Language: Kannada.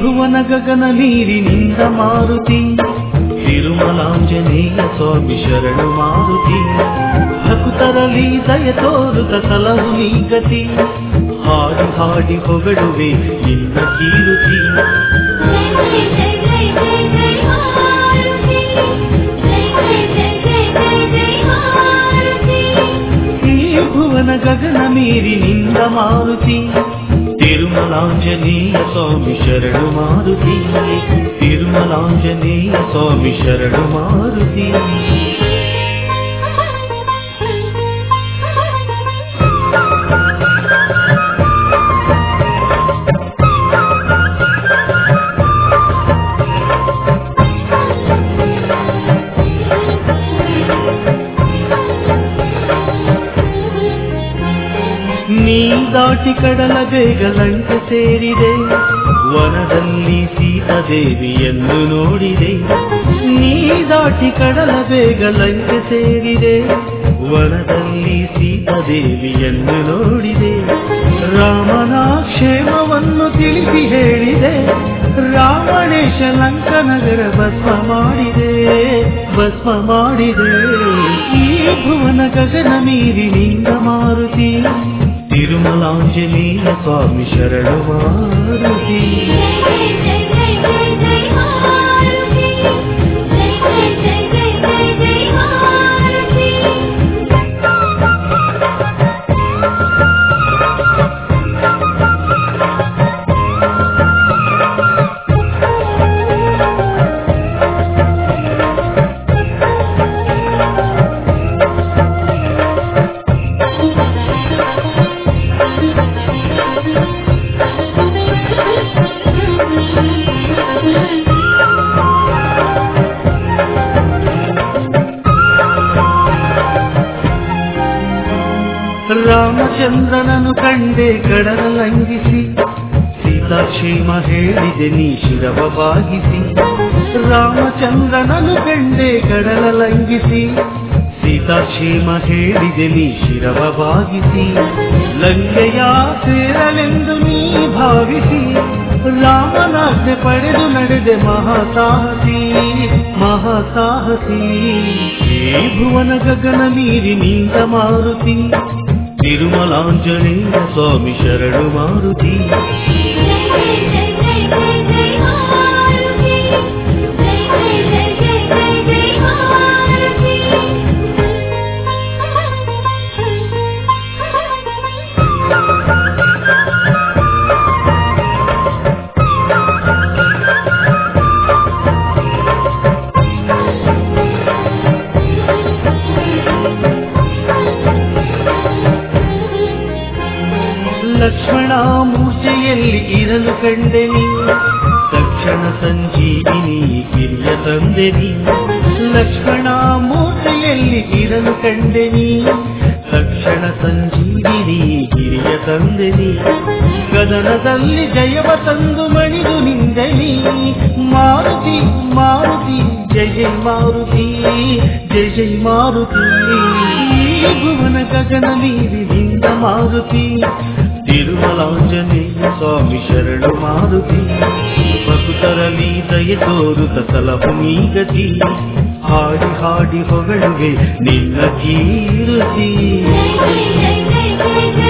ಭುವನ ಗಗನ ನೀರಿನಿಂದ ಮಾರುತಿ ತಿರುಮಲಾಂಜನೇಯ ಸ್ವಾಮಿ ಶರಣು ಮಾರುತಿ ಭಕ್ತರಲ್ಲಿ ದಯ ತೋರುತ ಸಲಹು ನೀ ಗತಿ ಹಾಡಿ ಹಾಡಿ ಹೊಗಳುವೆ ನಿನ್ನ ಕೀರುತಿ ಈ ಭುವನ ಗಗನ ನೀರಿನಿಂದ ಮಾರುತಿ ತಿರುಮಲಾಂಜನೇಯ ಸ್ವಾಮಿ ಶರಣು ಮಾರುತಿ ತಿರುಮಲಾಂಜನೇಯ ಸ್ವಾಮಿ ಶರಣು ಮಾರುತಿ ನೀ ದಾಟಿ ಕಡಲ ಬೇಗ ಲಂಕೆ ಸೇರಿದೆ ವನದಲ್ಲಿ ಸೀತಾದೇವಿಯನ್ನು ನೋಡಿದೆ ನೀ ದಾಟಿ ಕಡಲ ಬೇಗ ಲಂಕೆ ಸೇರಿದೆ ವನದಲ್ಲಿ ಸೀತಾದೇವಿಯನ್ನು ನೋಡಿದೆ ರಾಮನ ಕ್ಷೇಮವನ್ನು ತಿಳಿಸಿ ಹೇಳಿದೆ ರಾವಣೇಶ ಲಂಕನಗರ ಭಸ್ಮ ಮಾಡಿದೆ ಈ ಭುವನ ಗಗನ ನೀರಿನಿಂದ ಮಾರುತಿ ತಿರುಮಲಾಂಜನೇಯ ಸ್ವಾಮಿ ಶರಣು ಮಾರುತಿ ರಾಮಚಂದ್ರನನ್ನು ಕಂಡೆ ಕಡಲ ಲಂಘಿಸಿ ಸೀತಾಕ್ಷೇಮ ಹೇಳಿದೆ ನೀ ಶಿರವ ಬಾಗಿಸಿ ರಾಮಚಂದ್ರನನ್ನು ಕಂಡೆ ಕಡಲ ಲಂಘಿಸಿ ಸೀತಾಕ್ಷೇಮ ಹೇಳಿದೆ ನೀ ಶಿರವ ಬಾಗಿಸಿ ಲಂಕೆಯ ಸೇರಲೆಂದು ನೀ ಭಾವಿಸಿ ರಾಮನಾಜ್ಞೆ ಪಡೆದು ನಡೆದೆ ಮಹಾಸಾಹಸಿ ಈ ಭುವನ ಗಗನ ನೀರಿನಿಂದ ಮಾರುತಿ ತಿರುಮಲಾಂಜನೇಯ ಸ್ವಾಮಿ ಶರಣು ಮಾರುತಿ ಲಕ್ಷ್ಮಣ ಮೂರ್ಛೆಯಲ್ಲಿ ಇರಲು ಕಂಡೆನಿ ತಕ್ಷಣ ಸಂಜೀವಿನಿ ಗಿರಿಯ ತಂದೆನಿ ಲಕ್ಷ್ಮಣ ಮೂರ್ಛೆಯಲ್ಲಿ ಇರಲು ಕಂಡೆನಿ ತಕ್ಷಣ ಸಂಜೀವಿನಿ ಗಿರಿಯ ತಂದೆನಿ ಗಗನದಲ್ಲಿ ಜಯವ ತಂದು ಮಣಿದು ನಿಂದೆನಿ ಮಾರುತಿ ಮಾರುತಿ ಜಯ ಜಯ ಮಾರುತಿ ಜಯ ಜಯ ಮಾರುತಿ ಈ ಭುವನ ಗಗನ ನೀರಿನಿಂದ ಮಾರುತಿ ತಿರುಮಲಾಂಜನೇಯ ಸ್ವಾಮಿ ಶರಣು ಮಾರುತಿ ಭಕ್ತರಲ್ಲಿ ದಯ ತೋರುತ ಸಲಹು ನೀ ಗತಿ ಹಾಡಿ ಹಾಡಿ ಹೊಗಳುವೆ ನಿನ್ನ ಕೀರುತಿ